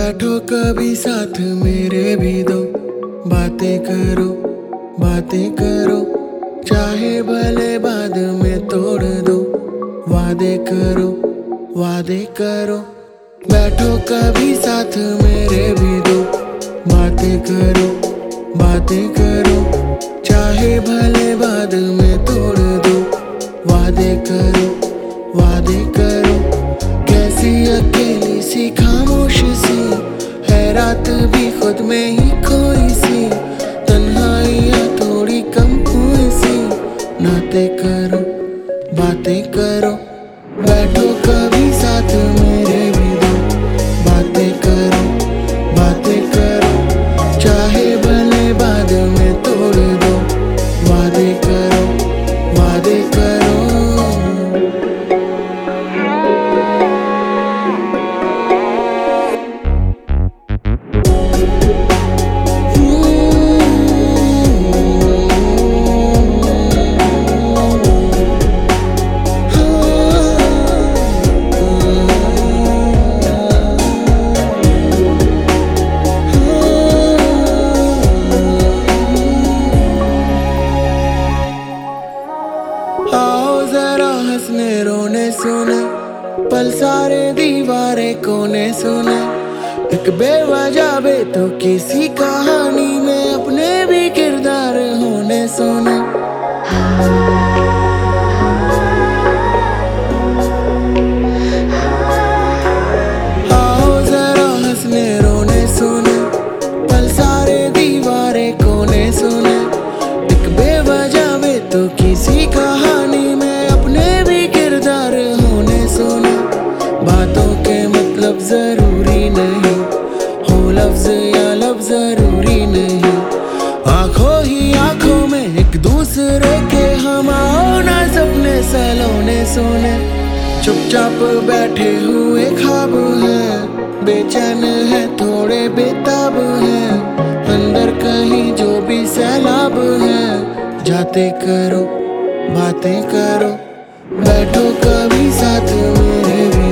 बैठो कभी साथ मेरे भी दो, बातें करो बातें करो, चाहे भले बाद में तोड़ दो, वादे करो वादे करो। बैठो कभी साथ मेरे भी दो, बातें करो बातें करो, चाहे भले बाद में तोड़ दो, वादे करो वादे करो। कैसी अकेली सी खामोश सी है रात भी खुद में ही खोई सी, तन्हाइयाँ थोड़ी कम हुई सी, नाते करो बातें करो। बैठो कभी साथ मेरे भी दो, बातें करो बातें करो, चाहे भले बाद में तोड़ दो, वादे करो वादे करो। आओ जरा हंसने रोने सुने, पल सारे दीवारें कोने सुने, एक बेवजह तो किसी कहानी में अपने भी किरदार होने सुने। आओ जरा हंसने रोने सुने, पल सारे दीवारें कोने सुने, एक बेवजह तो किसी कहानी में अपने भी किरदार होने सुने। बातों के मतलब जरूरी नहीं हो, लफ्ज या लफ्ज जरूरी नहीं, आंखों ही आंखों में एक दूसरे के हम आओ ना सपने सलोने सोने। चुपचाप बैठे हुए ख्वाब हैं, बेचैन है थोड़े बेताब हैं, अंदर कहीं जो भी सैलाब है, जाते करो बातें करो। बैठो कभी साथ मेरे भी